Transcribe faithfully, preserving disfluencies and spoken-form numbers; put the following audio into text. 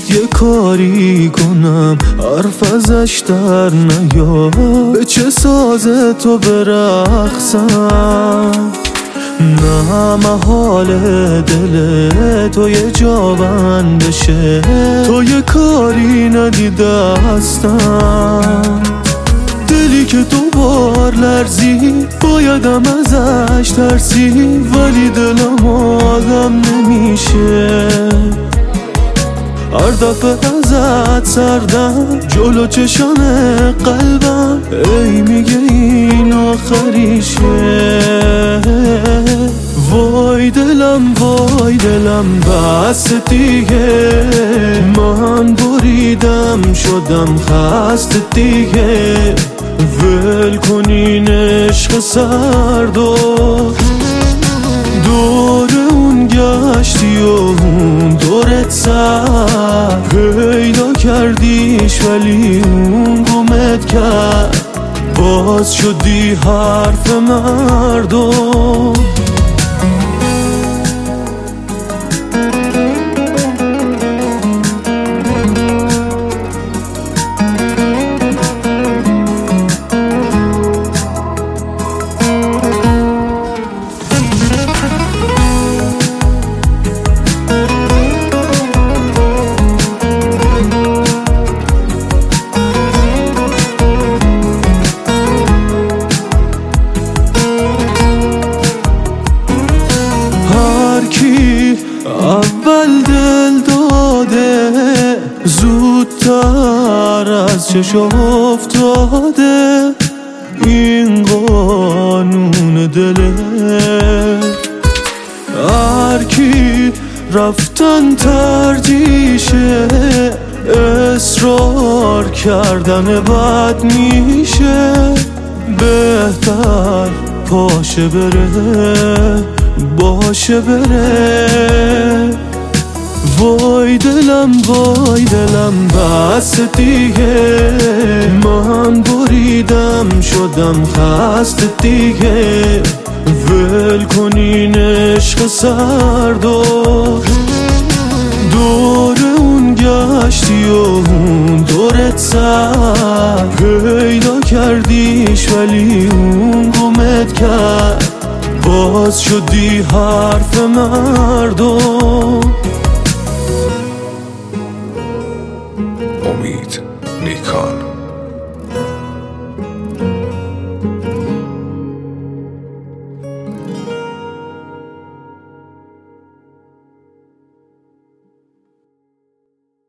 شد یه کاری کنم حرف ازش در نیاد، به چه ساز تو برقصم؟ نه محال دل تو یه جا بند بشه، تو یه کاری ندیده هستم. دلی که دو بار لرزی بایدم ازش ترسی، ولی دلم آدم نمیشه. هر دفعه ازت سردم جلو چشم قلبم، ای میگه این آخریشه. وای دلم وای دلم بس دیگه، من بریدم شدم خسته دیگه. ول کنین عشق سرد و دور اون گشتی و اون دورت سر، پیدا کردیش ولی اون گمت کرد، باز شدی حرف مردم. اول دل داده زودتر از چشم افتاده، این قانون دله. هر کی رفتن ترجیشه، اصرار کردن بد میشه. بهتر پاشه بره باشه بره. وای دلم وای دلم بس دیگه، من بریدم شدم خسته دیگه. ول کنین عشق سرد و دور اون گشتی و اون دورت سر، پیدا کردیش ولی اون گمت کرد، باز شدی حرف مردم.